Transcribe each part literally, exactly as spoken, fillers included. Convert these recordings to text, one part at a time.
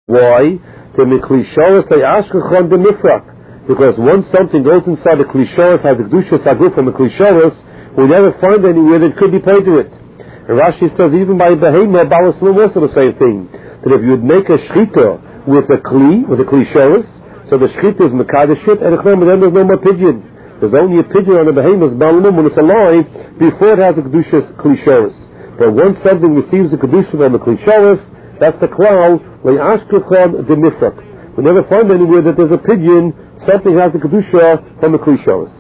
Why? To miklishoros le'ashkechon demifrak. Because once something goes inside the klishoros, has a kedushas aguf from a klishoros, we never find anywhere that could be paid to it. And Rashi says even by behema, balas lo also the same thing. That if you would make a shchita with a kli, with a klishoros, so the shchita is mekadeshit, and then there's no more pigeon. There's only a pigeon on the behemoth balamum when it's alive before it has a kedushas klishoros. But once something receives a kedusha from the klishoros, that's the klal le'ashkechon demifrak. We never find anywhere that there's a pigeon, something has a kedusha from the klishoros.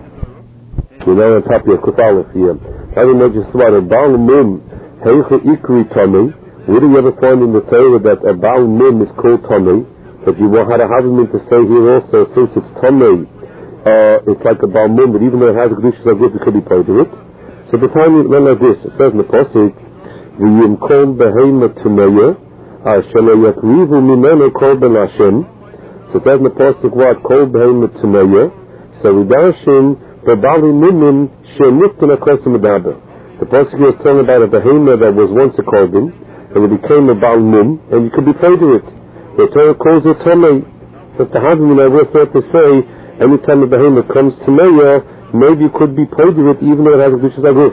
You know, on top of your kufalif here. I don't know just about a baal mim, heicha ikri tamei. Where do you ever find in the Torah that a baal mim is called tamei? But you want to have him to say here also, since it's tamei, uh, it's like a baal mim, but even though it has a kedusha aguf, it could be paid to it. So the time you learn like this, it says in the pasuk, v'yim kol behema tameya, asher yakrivu mimenu kol ben Hashem. So it says in the pasuk what? Kol behema tameya. So we darshin the bali minim she'niftin akosim adaber. The pasuk is telling about a behema that was once a korban, and it became a bal mim, and you could be paid to it. The Torah calls it tamei. So the Havim and I were thought to say, anytime a behema comes tameya, maybe you could be paid to it even though it has a kedushas aguf.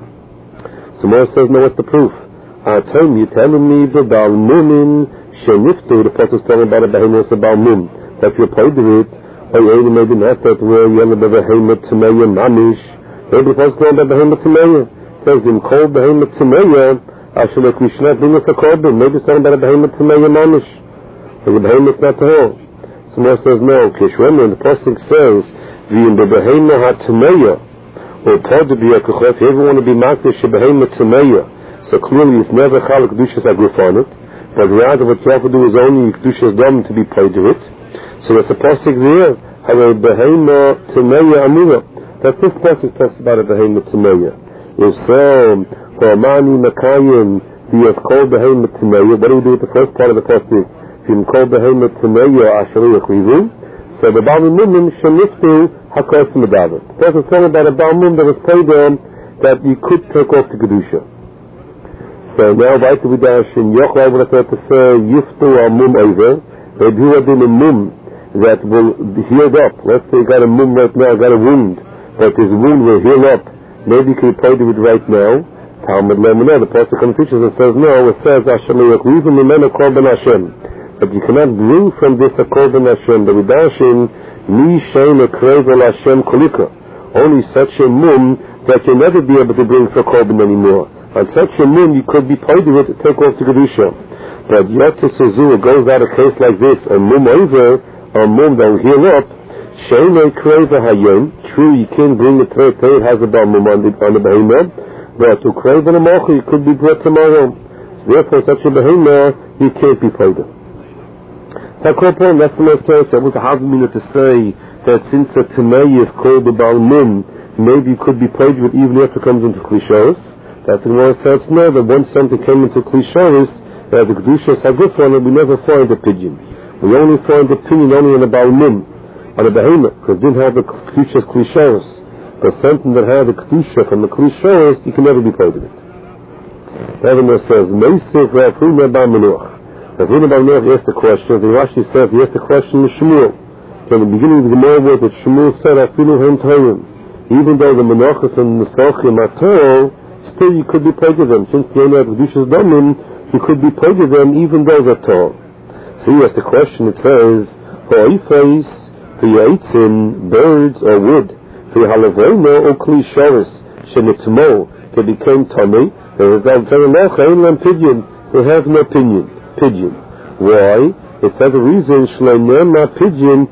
So Moshe says, no, what's the proof? I tell you, telling me the bal mimin she'niftu. The pasuk is telling about a behema, it's a bal mim, that you're paid to it. Or maybe not that where you have a behema tameya mamish. Maybe the pasuk is telling about behema tameya. It says in kol behema tameya, asher leklishnat bring us a korban. Maybe it's talking about a behema tameya mamish. But the behema is not tahor. So Moshe says, no, Kishwemah, the pasuk says, v'im behema ha-tameya, or told to be a kachot, if you ever want to be makdish a behema tameya, so clearly it's never chal kedushas aguf on it, but rather what you have to do is only kedushas dam to be paid to it. So there's a pasuk there, have a behema tameya amira. That this pasuk talks about a behema tameya. If so, for amani makayim, he has called behema tameya. What do we do with the first part of the pasuk? If you call behema tameya asher yakrivu, so the Baal Mimim sheniftu hakosim adaber. The person is talking about a Baal Mim that was paid on that you could take off the kedusha. So now, right to be dashin yochel would have thought to say yiftu al mum over. They do have been a mum that will be healed up. Let's say you got a mum right now, got a wound, but this wound will heal up. Maybe you can pay to it right now. Talmud Lemon, the pasuk comes teaches and says no. It says Hashem yakrivu mimenu korban Hashem. But you cannot bring from this a korban Hashem. The Vidashin, mi shein ekrevel Hashem kolika. Only such a mum that you'll never be able to bring for korban anymore. On such a mum, you could be paid with to take off the kedusha. But yotzes suzu, it goes out a case like this: a mum over, a mum that will heal up. Shein ekrevel hayom. True, you can't bring it to it has a bal mum on the on the behemah, but to krevel a mocha, it could be brought tomorrow. Therefore, such a behemah, you can't be paid. That's the most case. I would have mean to say that since a Tamei is called the Baal Mim, maybe it could be played with even if it comes into Klishoros. That's the most sense. No, that once something came into Klishoros, as the Kedushas Aguf on it, we never find a pigeon. We only find the pigeon only on the Baal Mim, on the Behemoth, because it didn't have the Kedushas Klishoros. But something that had the Kedusha from the Klishoros, you can never be played with it. The other says, Meisif Rafuna Ba Menuach. Rav Huna bar Menuach asked the question. The Rashi says he asked the question to Shmuel. So in the beginning of the Gemara was that Shmuel said, "Afilu hem torim." Even though the Menachos and the Nesachim are Torah, still you could be paid to them. Since they only have Kedushas Damim, you could be paid to them even though they're Torah. So he asked the question. It says, "Ha'ifais, ha'yitzin, birds or wood, ha'halavreina or kli shoris, shenitmo, they became tummy. There is a very long pigeon. They have no opinion." Pigeon. Why? It says the reason shleimema pigeon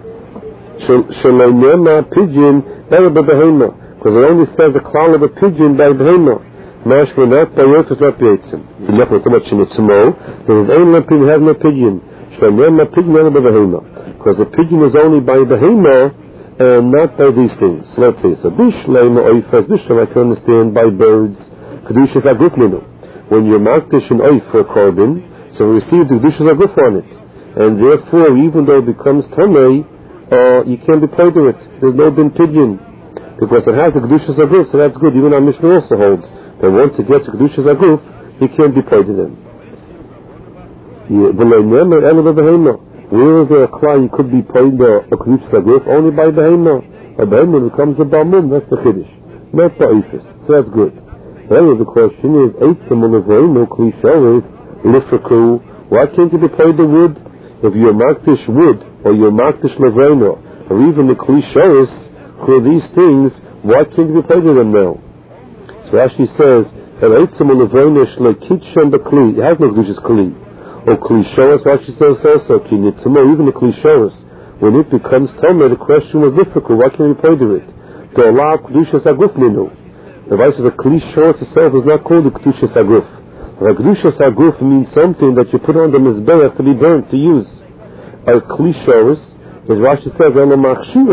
shleimema pigeon better by behema, because it only says the klal of a pigeon by behema. Mashma not by yotzes not beitzim. If you look so much in the tzmo, there is only a pigeon, has no pigeon. Shleimema pigeon better by behema, because the pigeon is only by behema and not by these things. So let's say so. Bishleima oifas bishleim I can understand by birds. Kedushas aguf minu. When you're makdish an oif for a korban, so we receive the Kedushas Aguf on it. And therefore, even though it becomes Tamei, uh, you can't be paid to it. There's no bin pigeon. Because it has the Kedushas Aguf, so that's good. Even our Mishnah also holds that once it gets the Kedushas Aguf, you can't be paid to them. Where is there a klai you could be paid a kedusha saguf? Only by behema. A behema becomes a balmum. That's the chiddush, not the ifus. So that's good. Anyway, the question is, eitzim ulevoinu klishoris lifraku. Why can't you be paid the wood? If you're makdish wood, or you're makdish levoinu, or even the klishoris, for these things, why can't you be paid to them now? So Rashi says, eitzim ulevoinu shlekitchem bekli. It has no kedushas kli. Or klishoris, Rashi says also, kinitimo, even the klishoris. When it becomes tamei, the question was difficult. Why can't you be paid to it? To allow kedushas aguf ninu. The vice of the klishoris itself is not called the kedushas aguf. The kedushas aguf means something that you put on the mizbeach to be burnt, to use. A klishoris, as Rashi says, it's only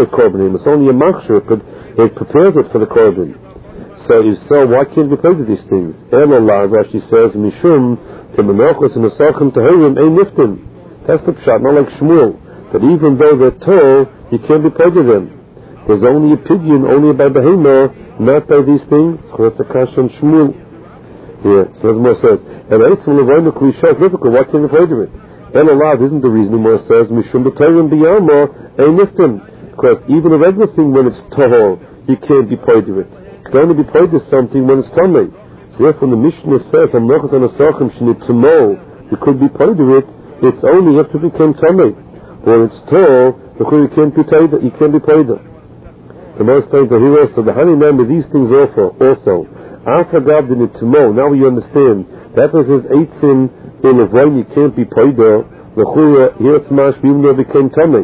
a machshir, but it prepares it for the korban. So if so, why can't we play with these things? Elolah, Rashi says, mishum temenachos and asachim tehirim ein niftim. That's the pshat, not like Shmuel. That even though they're tall, you can't be paid to them. There's only a pidyon, only by behemah, not by these things. What's the kash on Shmuel? Yeah, so as More says, and eitzim levoinu klisha is difficult. Why can't you play to it? Elolah isn't the reason. More says mishum b'tayrim b'yama ein niftim. Because even a regular thing, when it's tahor, you can't be paid to it. You can only be paid to something when it's tamei. So therefore, the Mishnah says, "Hamnachos and asachim shnitmo," you could be paid to it. It's only after it became tamei. When it's tall, you can't be paid. You can't be paid. The most time the hero so the honey man with these things also. Also, after God did it tomorrow. Now we understand that was his eitzim in the way you can't be paid. The chura here it's mash even though it became tamei.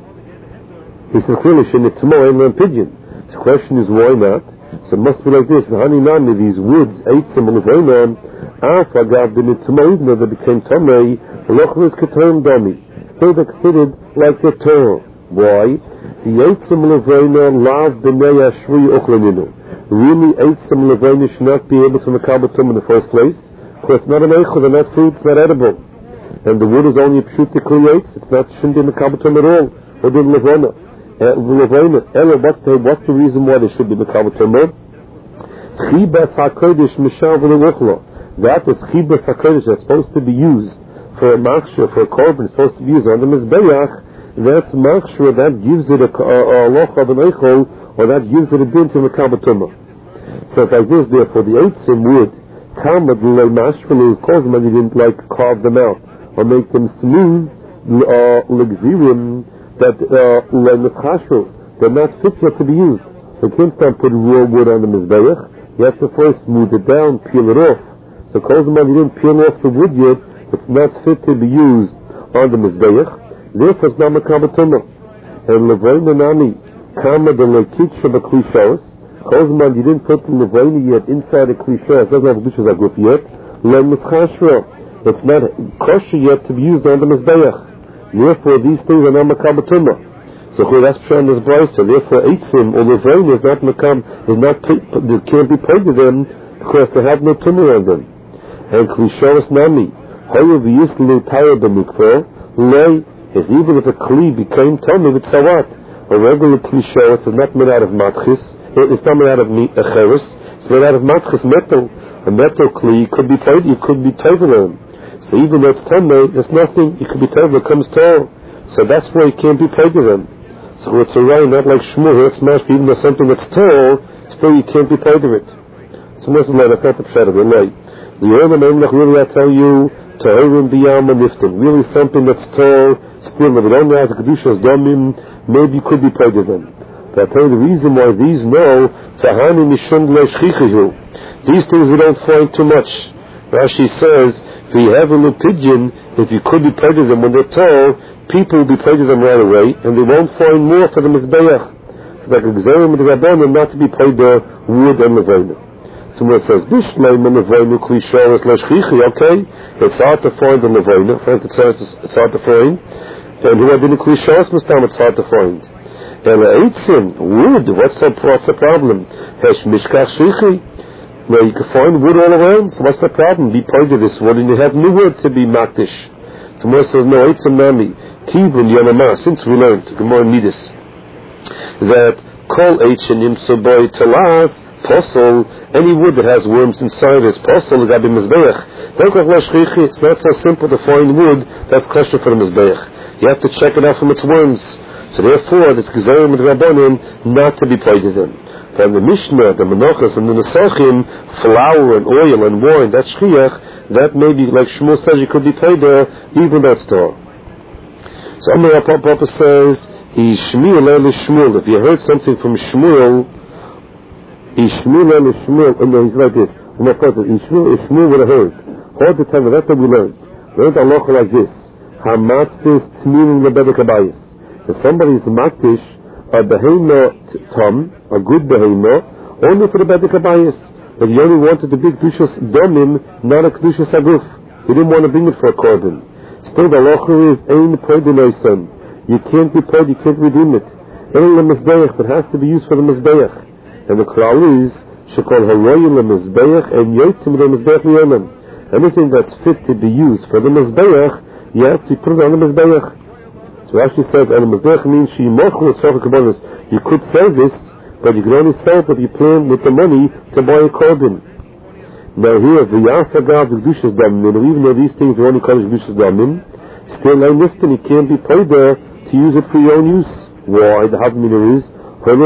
He says clearly in it tomorrow ain't pigeon. The question is why not? So it must be like this. The honey man with these woods eitzim in the way man after God did it tomorrow even though they became tamei. The chura is ketam dami. They are considered like the Torah. Why? The eitzim levoina lav b'nei ashri uchlaninu. Really, eitzim levoina should not be able to mekabatum in the first place, because it's not an eichel, they're not food, it's not edible. And the wood is only a pshut to create, it's not, shouldn't be mekabatum at all. Or the levoina. Levoina. Ella, what's the, what's the reason why they should be mekabatum? Chibas HaKodesh mishav v'levuchla. That is chibas HaKodesh that's supposed to be used for a machshir, for a korban, supposed to be used on the mizbeach. That's machshir, that gives it a aloch of an eichel, or that gives it a din to mekabatumah. So it's like this, therefore, the eitzim would come at the mashvelu, cause them and you didn't like carve them out, or make them smooth, legzirim, that lemechashru, they're not fit yet to be used. You can't start putting raw wood on the mizbeach, you have to first smooth it down, peel it off. So cause them and you didn't peel off the wood yet, it's not fit to be used on the mizbeach. Therefore, it's not mekabatumah. And levoina nami kama de lekitcha b'klishos. Kozman, you didn't put the levoina yet inside the klishos. It doesn't have kedushas aguf yet. Lem mitzchashra. It's not kosher yet to be used on the mizbeach. Therefore, these things are not mekabatumah. So that's shown this brisa. Therefore, eitzim or levoina is not mekam, is not they can't be paid to them because they have no tumah on them. And klishos nami. However, you used to live tired the mikveh, lay is even if a kli became tamei with sawat. A regular klishoris is not made out of matchis, it's not made out of cheres, it's made out of matchis, metal. A metal kli could be paid, you could be tevel. So even though it's tamei, there's nothing, you could be tevel, it comes tall. So that's why you can't be paid to them. So it's a right, not like shmur, it's smashed, even though something that's tall, still you can't be paid to it. So that's not the pshat of it, right? The Yerma Memlech, really I tell you, Ta'erim b'yam niftim. Really something that's tall, still, if it only has a kedushas damim, maybe you could be paid to them. But I'll tell you the reason why these know, Tahani mishum le'shchichihu. These things we don't find too much. Rashi says, if you have a little pigeon, if you could be paid to them when they're tall, people will be paid to them right away, and they won't find more for the mizbeach. It's like a gzerim of the rabbanim not to be paid the wood and levoina. Someone says, Bishleim and levoinu klishoris le'shchichi, okay? It's hard to find the levoina. For instance, it says it's hard to find. And who had the klishoris mustam, it's hard to find. And eitzim, wood, what's the, what's the problem? Hesh mishkach shchichi. Well, you can find wood all around, so what's the problem? Be paid to this wood, and you have new wood to be makdish. Someone says, no, eitzim nami, kivun yamama, since we learned, Gemara Midas, that kol eitzim yimsoboy talas, posel, any wood that has worms inside is posel, it got to be mizbeach. It's not so simple to find wood that's kosher for the mizbeach. You have to check it out from its worms. So therefore, it's gezerim with rabbanim not to be pointed in. From the Mishnah, the Menachos, and the Nesachim, flour and oil and wine, that's shchiach, that may be, like Shmuel says, you could be paid there, even though it's Torah. So Amar Papa says, He Shmuel el Shmuel. If you heard something from Shmuel, He Shmuel el Shmuel, and no, he's like this. He Shmuel, Shmuel would have heard. All the time, that's what we learned. We learned Allah like this. Hamatzis tmirin lebedek abayis. If somebody is makdish a behema tom, a good behema, only for the bedek abayis, but he only wanted the big kedushas domim, not a kedushas aguf. He didn't want to bring it for a korban. Still, the halacha is ein poidinoisan. You can't be paid, you can't redeem it. Ein lemizbeach, but has to be used for the mizbeach. And the klal is shekol haroyin lemizbeach and yotzim lemizbeach liyonim. Anything that's fit to be used for the mizbeach, you have to put it on the mizbeach. So Rashi says, and the mizbeach means she mochu tzorcha kabbanis. You could sell this, but you can only sell it if you plan with the money to buy a korban. Now here, the Yafagav, the Kedushas Damin, even though these things are only called Kedushas Damin, still like Nifton, you can't be paid there to use it for your own use. Why? The Havmina is,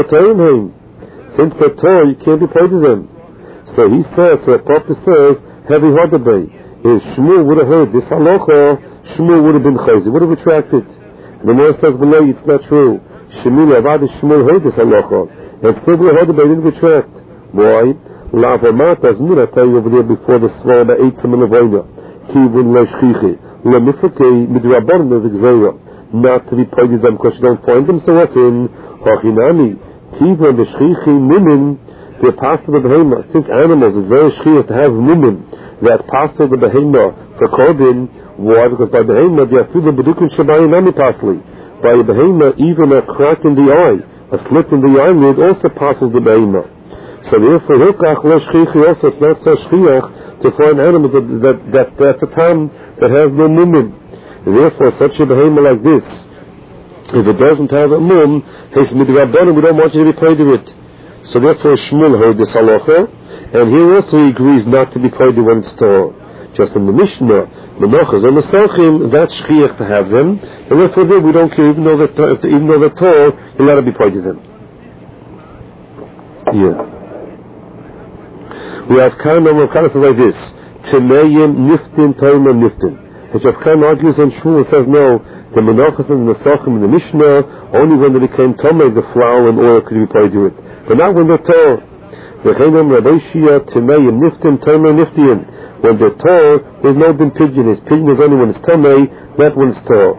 since they're Torah, you can't be paid to them. So he says, so the Papa says, heavy Hodabay. If Shmuel would have heard this halacha, Shmuel would have been chayzi, would have retracted. And the Gemara says below, it's not true. Shmuel, Avad Shmuel heard this halacha, and still would have Hodabay didn't retract. Why? La'avamat, as Mira tell you over there before the Svar, the eight to Milavayna. Kivun le'shchichi. Le'mifakei midrabon is exera. Not to be paid them because you don't find them so often. Hachinami. Kivun le'shchichi mimin. The apostle of the Behemah. Since animals is very shchiyah to have mimin. The apostle of the Behemah for Korban. Why? Because by Behemah, they are through the Bedukin Shabai Nami Pasli. By Behemah, even a crack in the eye, a slit in the eyelid also passes the Behemah. So therefore, also it's not so shchiach to find animals that, that, that that's a time that has no mumim. Therefore, such a behemoth like this, if it doesn't have a mum, his midrabanan, we don't want you to be paid to it. So therefore, Shmuel heard this halacha, and here also he agrees not to be paid to when it's Torah. Just in the Mishnah, Menachos and Nesachim, that's shchiach to have them, and therefore we don't care, even though they're, even though they're Torah, you're allowed to be paid to them. Yeah. We have kind of kind of like this. Temeyim niftin toima niftin. Which Rav Chaim argues and Shmuel says no. The Menachos and the Nesachim in the Mishnah, only when they became tomei, the flour and oil could be paid to it. But not when they're Torah. V'cheinem Rabbeishia temeyim niftin toima niftin. When they're Torah, there's no din pidyon. His pidyon is only when it's tomei, not when it's Torah.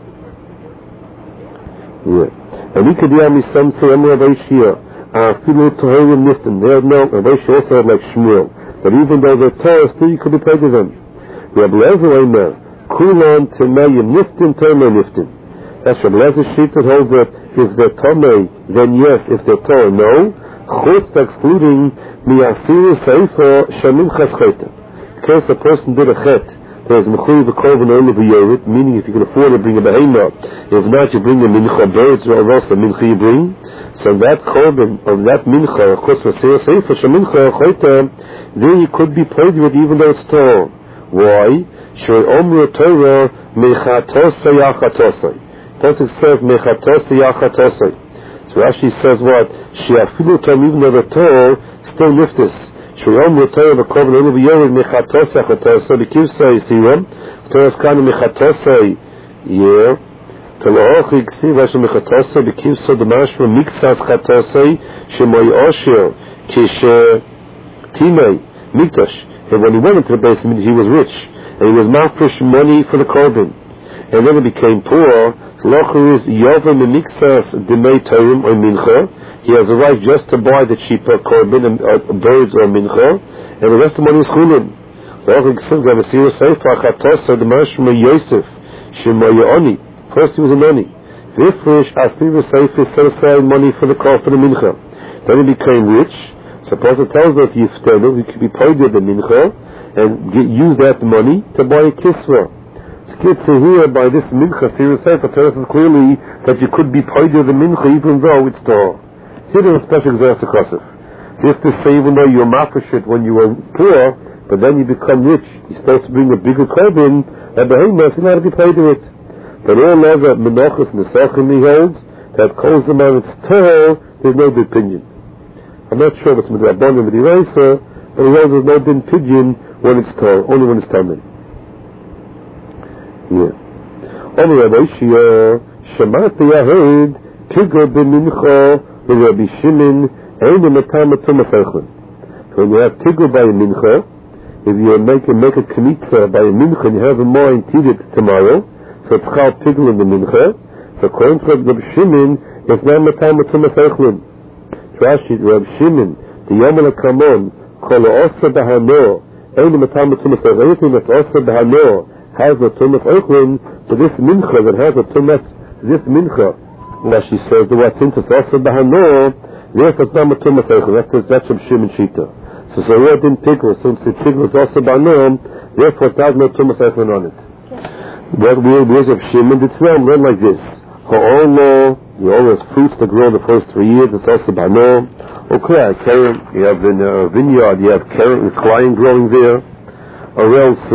Yeah. And we could hear me some say, I'm Rabbeishia. Afilu Toherim Niftin. They have no, and they should also have like Shmuel. But even though they're Torah, still you could be paid to them. Rabbi Lezer Eimer, Kulan Temeyim Niftin, Tomei Niftin. That's Rabbi Lezer's sheet that holds that if they're Tomei, then yes. If they're Torah, no. Chutz excluding Miyasiru Seifa Shamin Chas Cheta. In case a person did a chet, there's Mechuy V'Korban Oil V'Yerit, meaning if you can afford to bring a behemah, if not you bring a mincha birds or else a mincha you bring. So that korban of that mincha, of course, for seifa shemincha chayta, then you could be paid with even though it's Torah. Why? Shei omru Torah mechatosay yachatosay. Pasuk says mechatosay yachatosay. So Rashi says what? Sheafilu tom even though the Torah still niftis. Shei omru Torah v'korban elu v'yerid mechatosay yachatosay b'kivsay yisiram. Torah's kind of mechatosay. Yeah. Taloch yiksi vashem mechatosay b'kivsay d'mashma miksas chatosay shemoy osher kishe timei mikdash. And when he went into the basement, he was rich, and he was mafresh money for the korban. And then he became poor. Locher is yovem miksas d'mei torim or mincha. He has a right just to buy the cheaper korban and uh, birds or mincha, and the rest of the money is chulin. Locher yiksi v'avasir seifa chatosay d'mashma Yosef shemoy oni. First he was a money. Vifresh Asir Seifis set aside money for the call for the mincha. Then he became rich. Suppose it tells us Yiftenu, he could be paid with the mincha and get, use that money to buy a kisva. It's good to hear by this mincha, Asir Seifis tells us clearly that you could be paid with the mincha even though it's Torah. See, there's a special example of Kosef. Just to say, even though you're mafresh when you were poor, but then you become rich, you're supposed to bring a bigger korban, and behemoth, you're not to be paid to it. But all other menachos nesachim he holds, that calls them on its Torah, there's no good opinion. I'm not sure what's midrabanan with the Reisa, but he holds there's no din pidyon when it's Torah, only when it's Talmud. Yeah. Only Rabbi Shia, Shemati Yahid, Tigger b'mincha, with Rabbi Shimon, Ein Matam Tumas Eichlin. When you have Tigger by a mincha, if you make a, make a kmitza by a mincha, and you have a more intended tomorrow, so it's called Tigger in the mincha, so according to Rabbi Shimon, it's not Matam Tumas Eichlin. Rashi, Rabbi Shimon, the Yom HaKamon, Kol Osa B'Hanor, Ein Matam Tumas Eichlin, anything that's Osa B'Hanor has a Tumas Eichlin, so this mincha that has a Tumas, this mincha, Rashi says, the what's into Osa B'Hanor, therefore it's not Tumas Eichlin, that's, that's Rabbi Shimon Shita. So so we didn't Tigger, since the Tigger is also B'Hanor, therefore it's not no Tumas Eichlin on it. What we was of Shimon, it's not read like this. Ha'olo, you always fruits that grow the first three years, it's also B'Hanor. Okay, Karen, you have in a vineyard, you have Karen and Klein growing there, or else